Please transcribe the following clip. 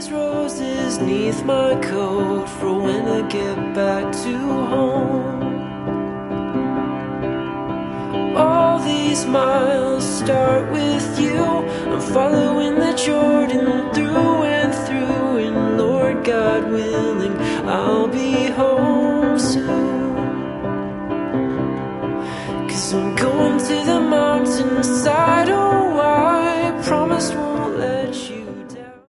these roses neath my coat for when I get back to home. All these miles start with you. I'm following the Jordan through and through, and Lord God willing, I'll be home soon. 'Cause I'm going to the mountainside, oh I promise won't let